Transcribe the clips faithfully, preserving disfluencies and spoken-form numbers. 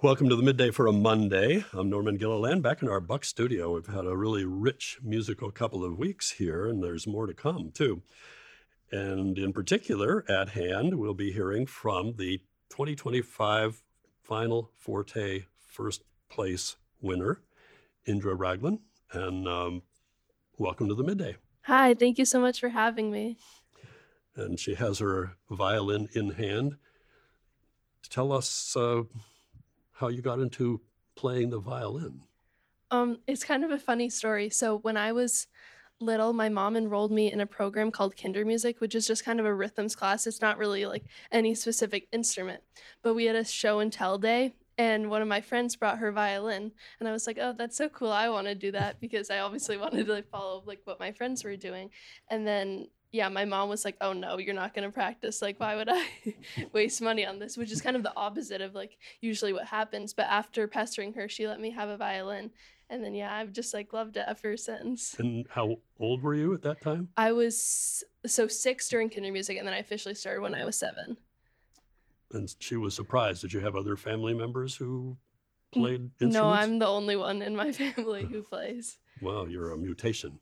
Welcome to the Midday for a Monday. I'm Norman Gilliland, back in our Buck studio. We've had a really rich musical couple of weeks here, and there's more to come, too. And in particular, at hand, we'll be hearing from the twenty twenty-five Final Forte first place winner, Indra Raglan. And um, welcome to the Midday. Hi, thank you so much for having me. And she has her violin in hand. Tell us uh, how you got into playing the violin. Um, it's kind of a funny story. So when I was little, my mom enrolled me in a program called Kinder Music, which is just kind of a rhythms class. It's not really like any specific instrument, but we had a show and tell day, and one of my friends brought her violin, and I was like, "Oh, that's so cool! I want to do that," because I obviously wanted to like follow like what my friends were doing. And then yeah, my mom was like, "Oh no, you're not going to practice. Like, why would I waste money on this?" Which is kind of the opposite of like usually what happens. But after pestering her, she let me have a violin. And then, yeah, I've just like loved it ever since. And how old were you at that time? I was so six during Kinder Music, and then I officially started when I was seven. And she was surprised. Did you have other family members who played N- instruments? No, I'm the only one in my family who plays. Well, you're a mutation.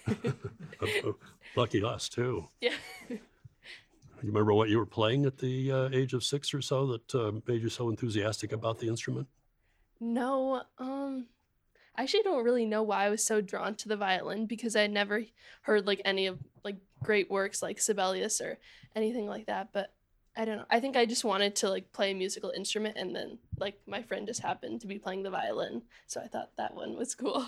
Lucky us, too. Yeah. You remember what you were playing at the uh, age of six or so that uh, made you so enthusiastic about the instrument? No, um, I actually don't really know why I was so drawn to the violin because I had never heard like any of like great works like Sibelius or anything like that. But I don't know. I think I just wanted to like play a musical instrument, and then like my friend just happened to be playing the violin, so I thought that one was cool.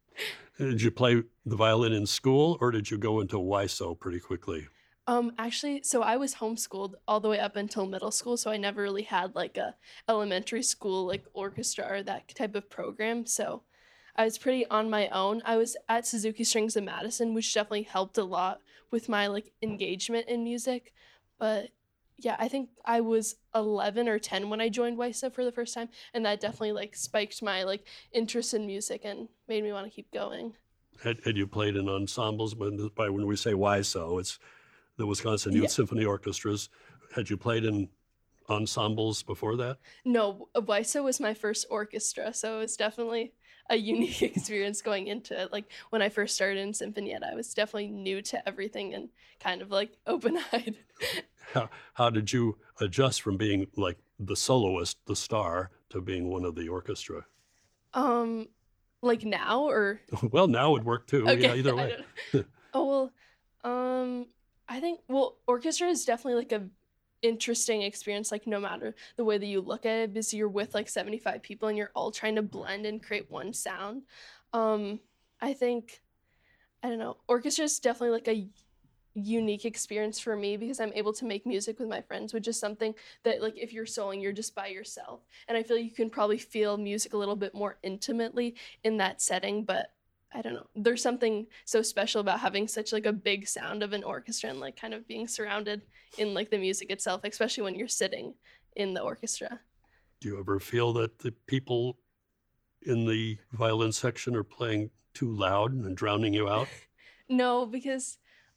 Did you play the violin in school, or did you go into W I S O pretty quickly? Um, actually, so I was homeschooled all the way up until middle school, so I never really had like a elementary school like orchestra or that type of program. So I was pretty on my own. I was at Suzuki Strings in Madison, which definitely helped a lot with my like engagement in music. But yeah, I think I was eleven or ten when I joined W I S A for the first time, and that definitely like spiked my like interest in music and made me want to keep going. Had, had you played in ensembles? When, by when we say W I S O, it's the Wisconsin Youth Yeah. Symphony Orchestras. Had you played in ensembles before that? No, W I S A was my first orchestra, so it was definitely a unique experience going into it. Like when I first started in Sinfonietta, I was definitely new to everything and kind of like open-eyed. How, how did you adjust from being like the soloist, the star, to being one of the orchestra? Um, like now or Well, now would work too. Yeah, okay, either I way. don't know. Oh well, um, I think well, orchestra is definitely like a interesting experience. Like no matter the way that you look at it, because you're with like seventy-five people and you're all trying to blend and create one sound. Um, I think I don't know. Orchestra is definitely like a unique experience for me because I'm able to make music with my friends, which is something that like if you're soloing, you're just by yourself. And I feel like you can probably feel music a little bit more intimately in that setting, but I don't know. There's something so special about having such like a big sound of an orchestra and like kind of being surrounded in like the music itself, especially when you're sitting in the orchestra. Do you ever feel that the people in the violin section are playing too loud and drowning you out? No, because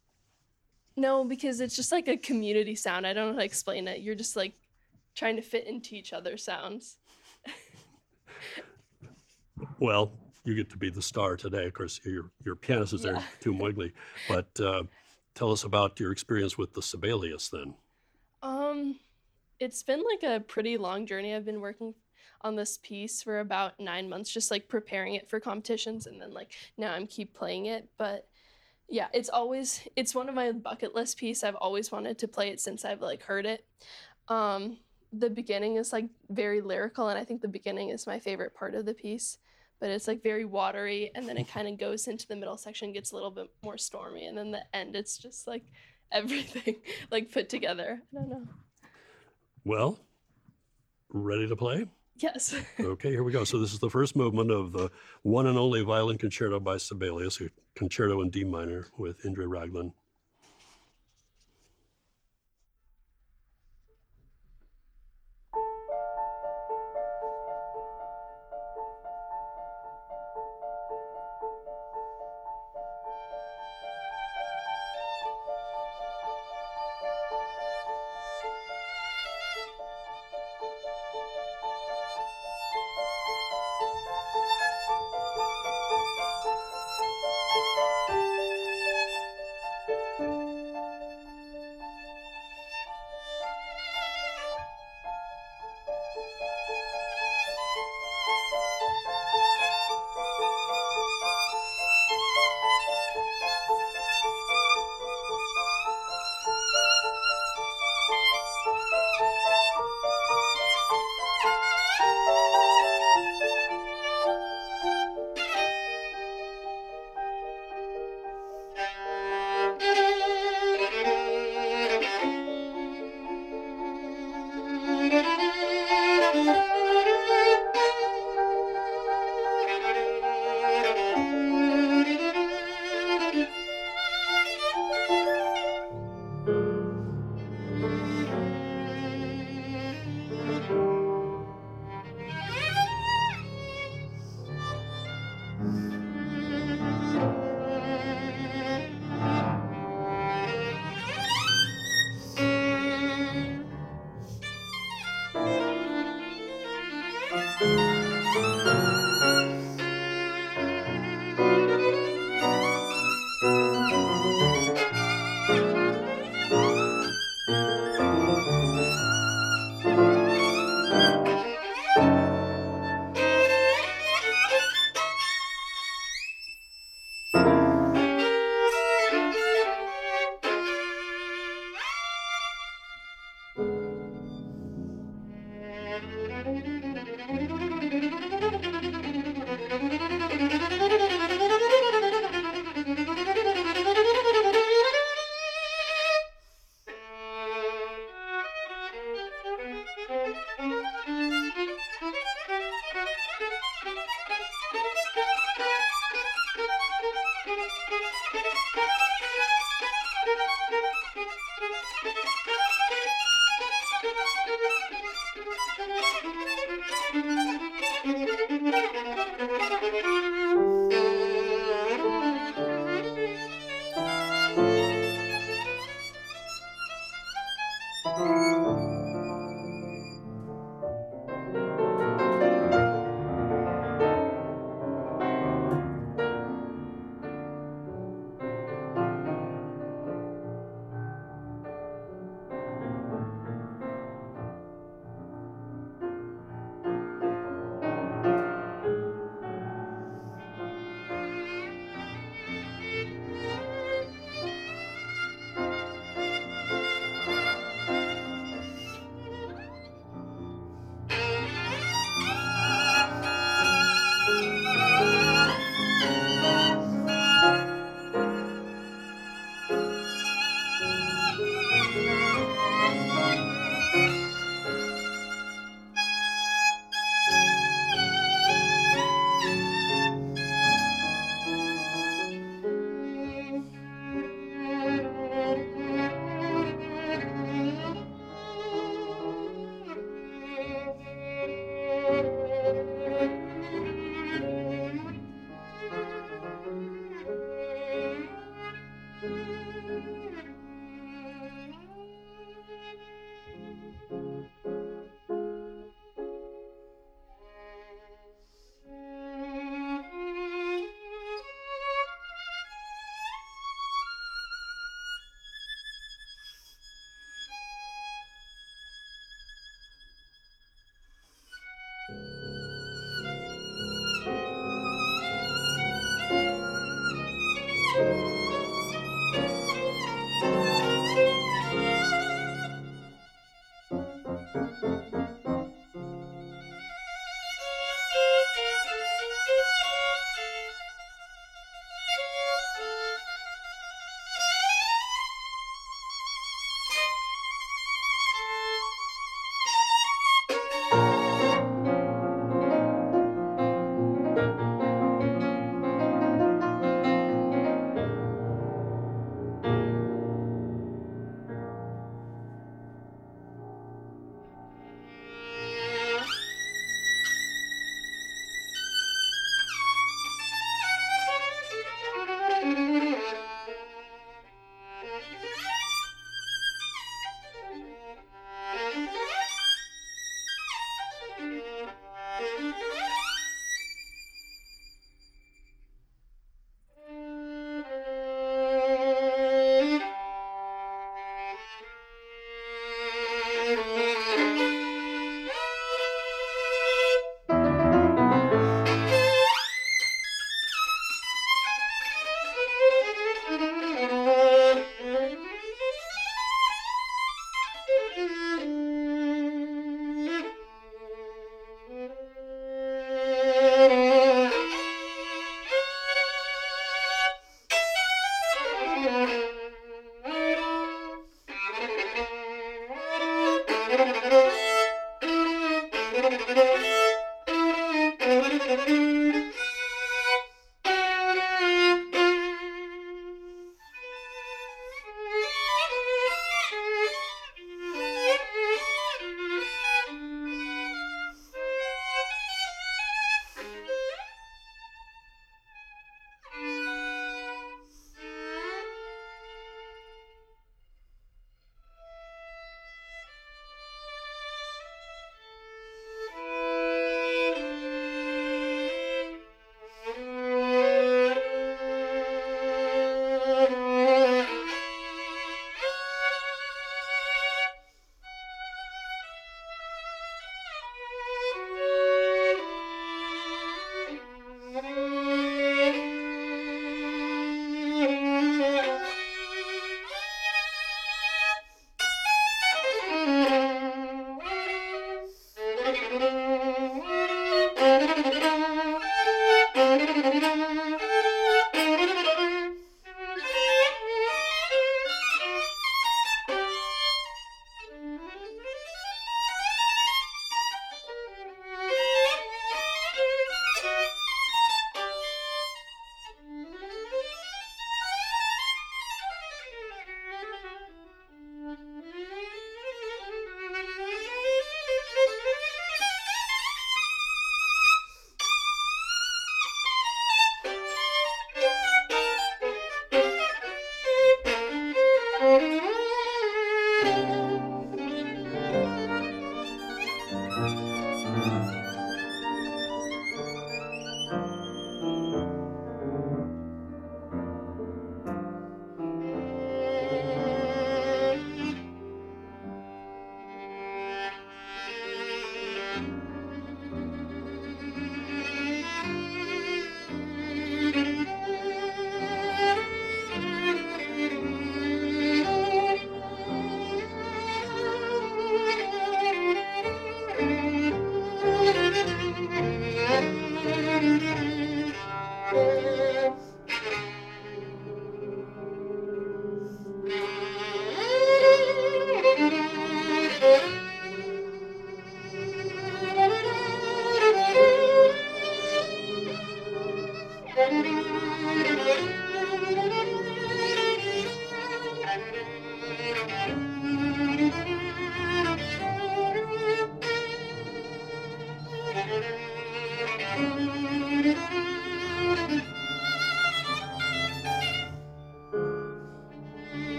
no, because it's just like a community sound. I don't know how to explain it. You're just like trying to fit into each other's sounds. Well, you get to be the star today. Of course, your your pianist is there, Yeah. Tom Wigley. But uh, tell us about your experience with the Sibelius then. Um, it's been like a pretty long journey. I've been working on this piece for about nine months, just like preparing it for competitions, and then like now I'm keep playing it. But yeah, it's always it's one of my bucket list piece. I've always wanted to play it since I've like heard it. Um, the beginning is like very lyrical, and I think the beginning is my favorite part of the piece. But it's like very watery, and then it kind of goes into the middle section, gets a little bit more stormy, and then the end, it's just like everything like put together. I don't know. Well, ready to play? Yes. Okay, here we go. So this is the first movement of the one and only violin concerto by Sibelius, a concerto in D minor with Indra Raglan.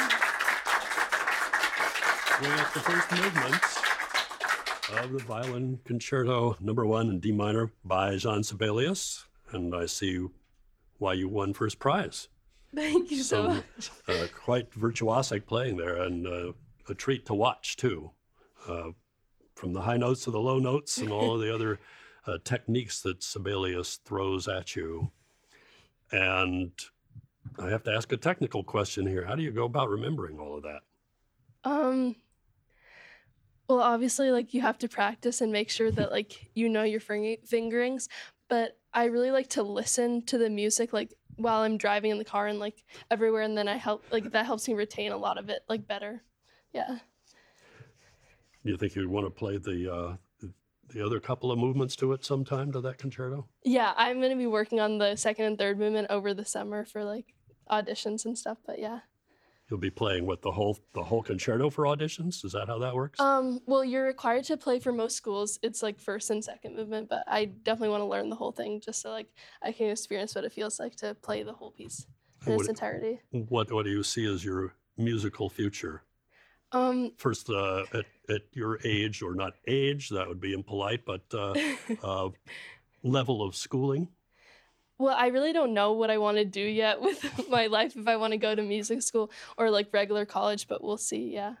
We got the first movement of the Violin Concerto Number One in D minor by Jean Sibelius, and I see why you won first prize. Thank you so Some much. uh, quite virtuosic playing there, and uh, a treat to watch too, uh, from the high notes to the low notes and all of the other uh, techniques that Sibelius throws at you. And I have to ask a technical question here. How do you go about remembering all of that? Um, well, obviously, like you have to practice and make sure that like you know your fing- fingerings. But I really like to listen to the music like while I'm driving in the car and like everywhere, and then I help like that helps me retain a lot of it like better. Yeah. Do you think you'd want to play the uh, the other couple of movements to it sometime, to that concerto? Yeah, I'm gonna be working on the second and third movement over the summer for like auditions and stuff. But yeah. You'll be playing what, the whole the whole concerto for auditions? Is that how that works? Um, well, you're required to play for most schools. It's like first and second movement, but I definitely want to learn the whole thing just so like I can experience what it feels like to play the whole piece in its What, entirety. what what do you see as your musical future? Um, First, uh, at at your age, or not age, that would be impolite, but uh, uh, level of schooling. well, I really don't know what I want to do yet with my life, if I want to go to music school or like regular college, but we'll see. Yeah.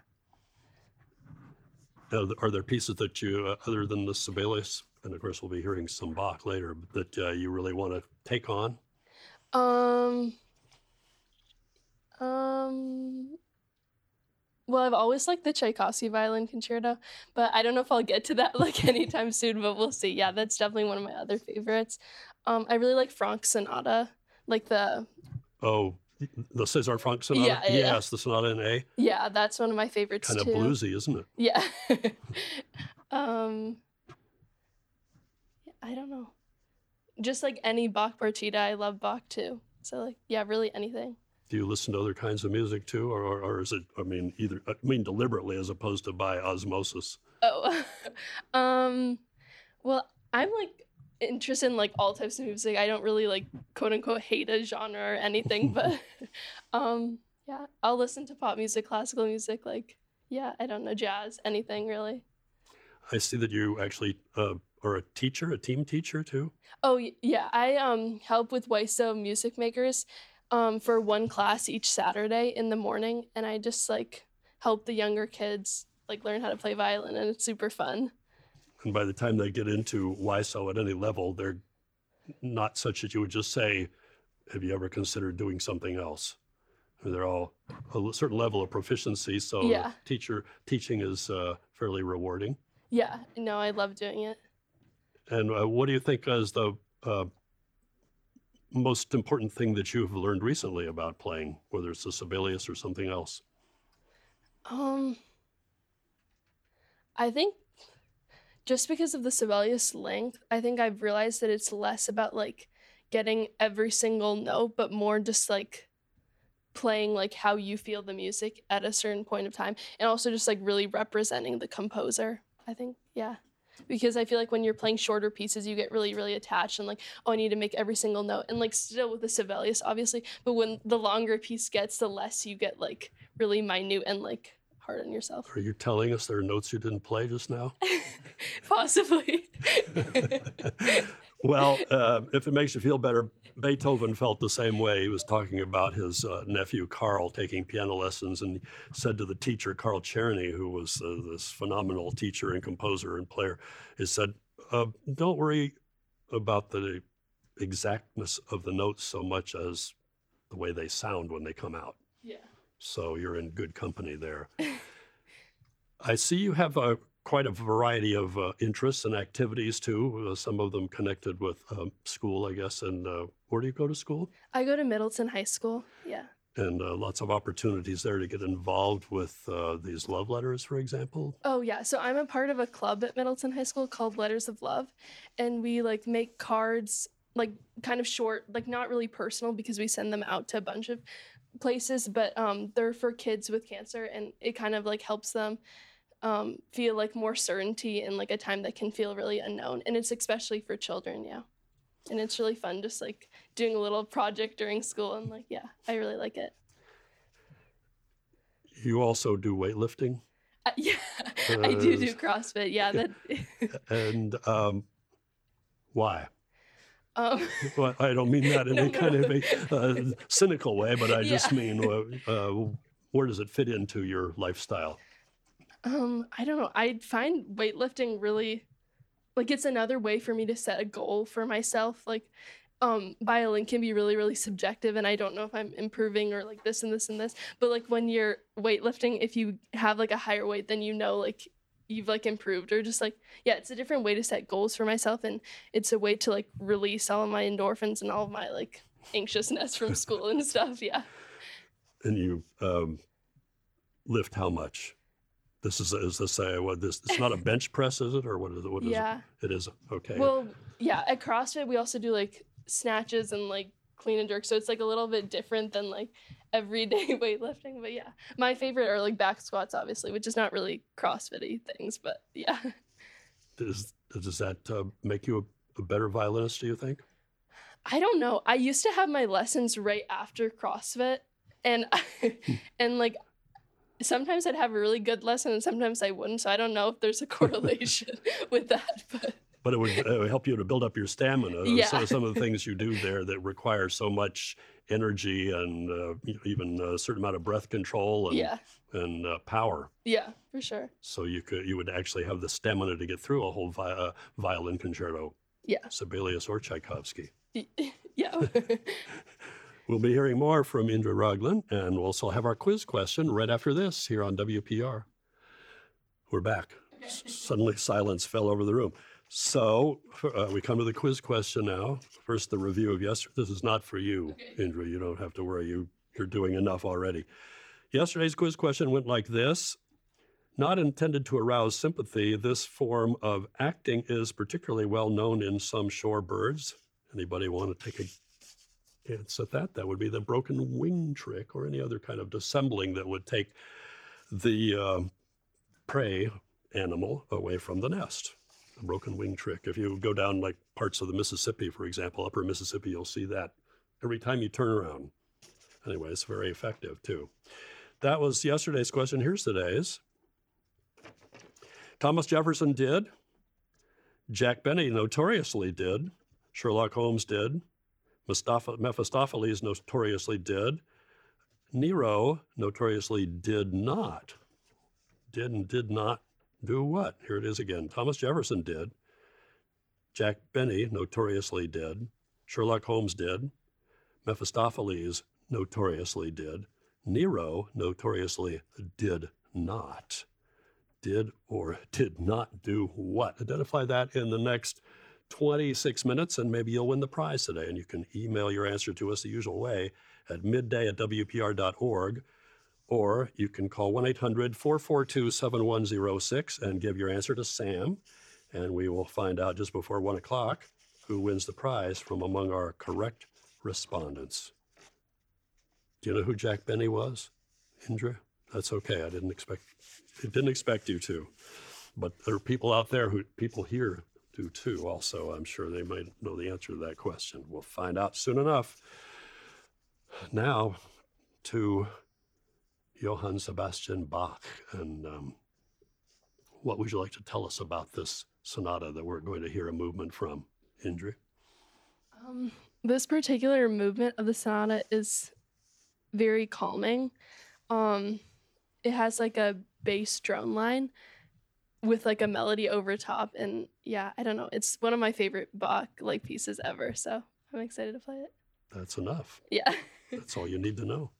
Uh, are there pieces that you, uh, other than the Sibelius, and of course we'll be hearing some Bach later, that uh, you really want to take on? Um, um, well, I've always liked the Tchaikovsky Violin Concerto, but I don't know if I'll get to that like anytime soon, but we'll see. Yeah, that's definitely one of my other favorites. Um, I really like Franck Sonata, like the, Oh, the César Franck Sonata? Yeah, yeah, yeah. Yes, the Sonata in A. yeah, that's one of my favorites Kind of too. bluesy, isn't it? Yeah. um, I don't know. Just like any Bach partita, I love Bach too. So like, yeah, really anything. Do you listen to other kinds of music too, or, or, or is it, I mean, either, I mean, deliberately as opposed to by osmosis? Oh, um, well, I'm like interested in like all types of music. I don't really like quote unquote hate a genre or anything, but um, yeah, I'll listen to pop music, classical music, like yeah, I don't know, jazz, anything really. I see that you actually uh, are a teacher, a team teacher too. Oh y- yeah, I um help with W I S O Music Makers um for one class each Saturday in the morning, and I just like help the younger kids like learn how to play violin, and it's super fun. And by the time they get into W I S O at any level, they're not such that you would just say, have you ever considered doing something else? They're all a certain level of proficiency, so Yeah. teacher teaching is uh, fairly rewarding. Yeah, no, I love doing it. And uh, what do you think is the uh, most important thing that you've learned recently about playing, whether it's the Sibelius or something else? Um, I think just because of the Sibelius length, I think I've realized that it's less about like getting every single note, but more just like playing like how you feel the music at a certain point of time, and also just like really representing the composer. I think, yeah. Because I feel like when you're playing shorter pieces, you get really, really attached and like, oh, I need to make every single note. And like still with the Sibelius, obviously, but when the longer a piece gets, the less you get like really minute and like hard on yourself. Are you telling us there are notes you didn't play just now? Possibly. Well, uh, if it makes you feel better, Beethoven felt the same way. He was talking about his uh, nephew Carl taking piano lessons, and said to the teacher, Carl Czerny, who was uh, this phenomenal teacher and composer and player, he said, uh, don't worry about the exactness of the notes so much as the way they sound when they come out. Yeah. So you're in good company there. I see you have a quite a variety of uh, interests and activities too, uh, some of them connected with um, school, I guess. And uh, where do you go to school? I go to Middleton High School. Yeah. And uh, lots of opportunities there to get involved with uh, these love letters, for example. Oh yeah, so I'm a part of a club at Middleton High School called Letters of Love, and we like make cards, like kind of short, like not really personal because we send them out to a bunch of places, but um, they're for kids with cancer, and it kind of like helps them um, feel like more certainty in like a time that can feel really unknown, and it's especially for children, yeah. And it's really fun just like doing a little project during school, and like, yeah, I really like it. you also do weightlifting? Uh, yeah, I do Uh, do CrossFit. Yeah, that. and um, why? um, Well, I don't mean that in no, a kind no. of a uh, cynical way, but I just Yeah. mean uh, uh, where does it fit into your lifestyle? Um, I don't know. I find weightlifting really like it's another way for me to set a goal for myself. Like, um, violin can be really, really subjective, and I don't know if I'm improving or like this and this and this. But like when you're weightlifting, if you have like a higher weight, then you know like you've like improved or just like yeah, it's a different way to set goals for myself, and it's a way to like release all of my endorphins and all of my like anxiousness from school and stuff. Yeah. And you um, lift how much? This is is this a what this it's not a bench press, is it, or what is it? What is Yeah. it? It is okay. Well, yeah, at CrossFit we also do like snatches and like clean and jerk, so it's like a little bit different than like everyday weightlifting. But yeah, my favorite are like back squats, obviously, which is not really CrossFit-y things, but yeah. Does does that uh, make you a, a better violinist? Do you think? I don't know. I used to have my lessons right after CrossFit, and and like sometimes I'd have a really good lesson and sometimes I wouldn't. So I don't know if there's a correlation with that, but But it would, it would help you to build up your stamina. Yeah. So some of the things you do there that require so much energy and uh, you know, even a certain amount of breath control and yeah, and uh, power. yeah, for sure. So you could you would actually have the stamina to get through a whole vi- uh, violin concerto, Yeah, Sibelius or Tchaikovsky. yeah. We'll be hearing more from Indra Raglan, and we'll also have our quiz question right after this here on W P R. We're back. S- Suddenly silence fell over the room. So uh, we come to the quiz question now. First, the review of yesterday. This is not for you, Okay. Indra. You don't have to worry. You, you're doing enough already. Yesterday's quiz question went like this. Not intended to arouse sympathy, this form of acting is particularly well known in some shorebirds. Anybody want to take a chance at that? That would be the broken wing trick or any other kind of dissembling that would take the um, prey animal away from the nest. A broken wing trick. If you go down like parts of the Mississippi, for example, upper Mississippi, you'll see that every time you turn around. Anyway, it's very effective too. That was yesterday's question. Here's today's. Thomas Jefferson did. Jack Benny notoriously did. Sherlock Holmes did. Mustafa, Mephistopheles notoriously did. Nero notoriously did not. Did and did not do what? Here it is again. Thomas Jefferson did. Jack Benny notoriously did. Sherlock Holmes did. Mephistopheles notoriously did. Nero notoriously did not. Did or did not do what? Identify that in the next twenty-six minutes, and maybe you'll win the prize today. And you can email your answer to us the usual way at midday at W P R dot org. Or you can call one eight hundred, four four two, seven one zero six and give your answer to Sam. And we will find out just before one o'clock who wins the prize from among our correct respondents. Do you know who Jack Benny was, Indra? That's okay. I didn't expect, I didn't expect you to. But there are people out there who, people here do too also. I'm sure they might know the answer to that question. We'll find out soon enough. Now to Johann Sebastian Bach. And um, what would you like to tell us about this sonata that we're going to hear a movement from, Indra? Um, this particular movement of the sonata is very calming. Um, it has like a bass drone line with like a melody over top, and yeah, I don't know. It's one of my favorite Bach like pieces ever, so I'm excited to play it. That's enough. Yeah. That's all you need to know.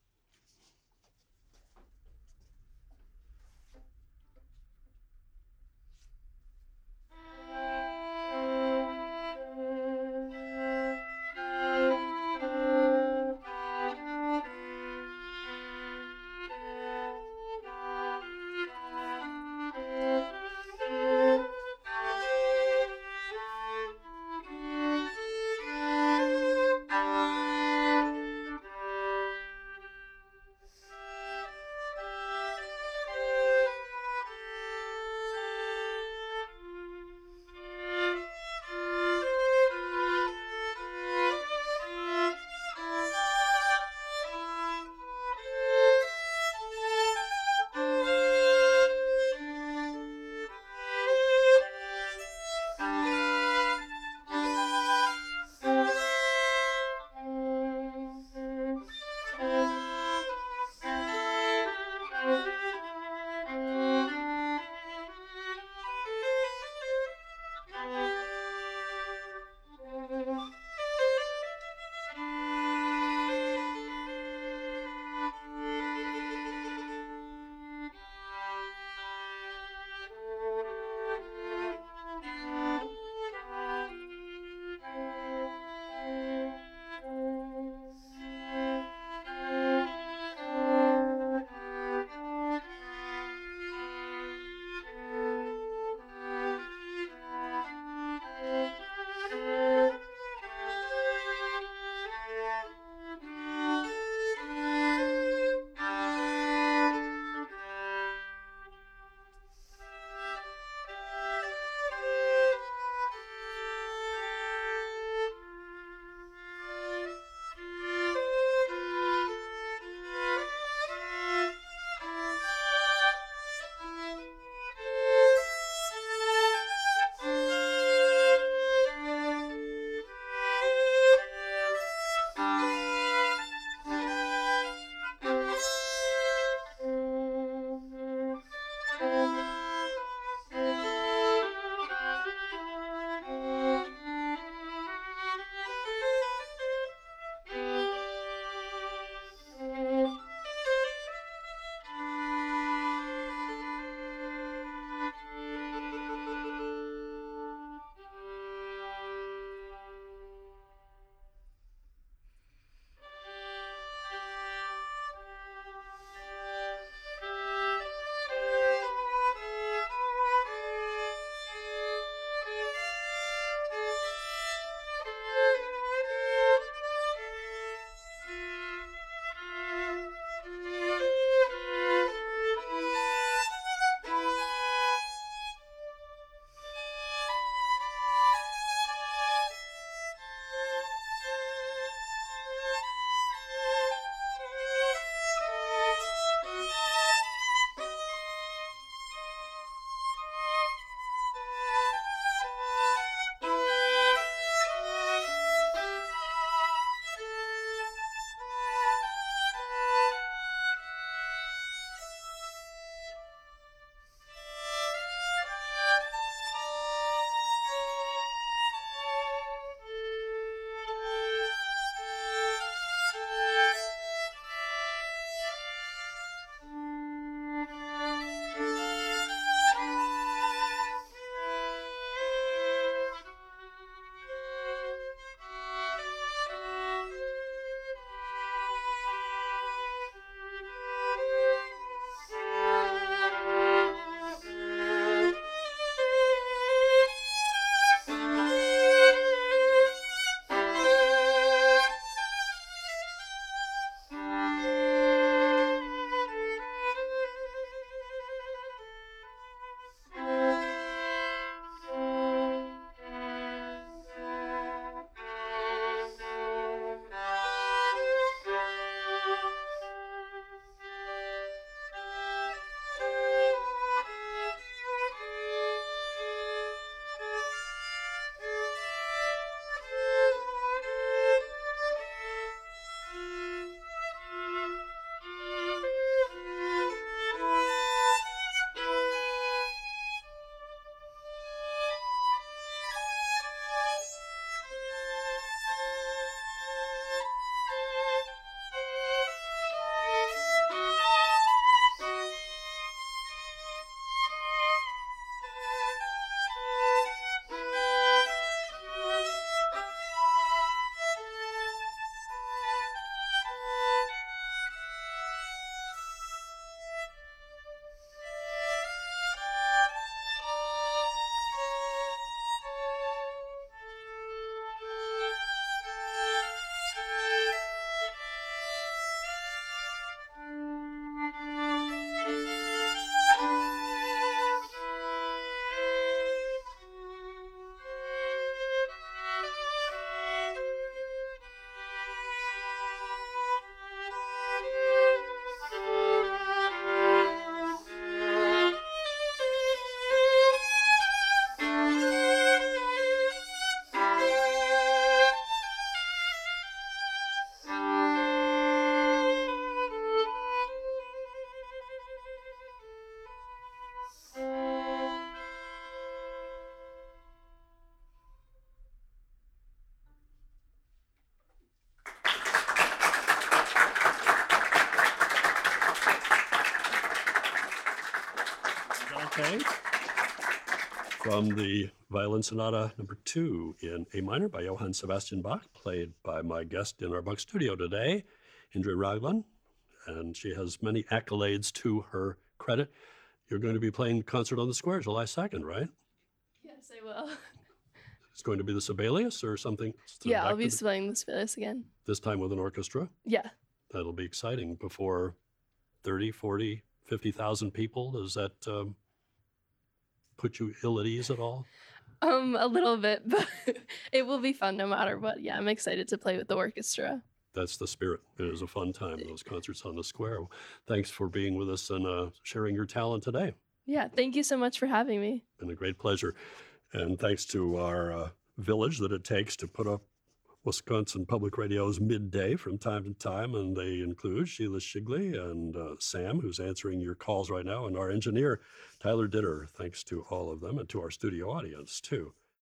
Okay. From the Violin Sonata number two in A minor by Johann Sebastian Bach, played by my guest in our Bach studio today, Indre Raglan, and she has many accolades to her credit. You're going to be playing Concert on the Square July second, right? Yes, I will. It's going to be the Sibelius or something? Yeah, back I'll be to the- playing the Sibelius again. This time with an orchestra? Yeah. That'll be exciting. Before thirty, forty, fifty thousand people. Does that um, put you ill at ease at all? Um, a little bit, but it will be fun no matter what. Yeah, I'm excited to play with the orchestra. That's the spirit. It is a fun time, those concerts on the square. Thanks for being with us and uh, sharing your talent today. Yeah, thank you so much for having me. Been a great pleasure. And thanks to our uh, village that it takes to put up Wisconsin Public Radio's Midday from time to time, and they include Sheila Shigley and uh, Sam, who's answering your calls right now, and our engineer, Tyler Ditter. Thanks to all of them and to our studio audience, too.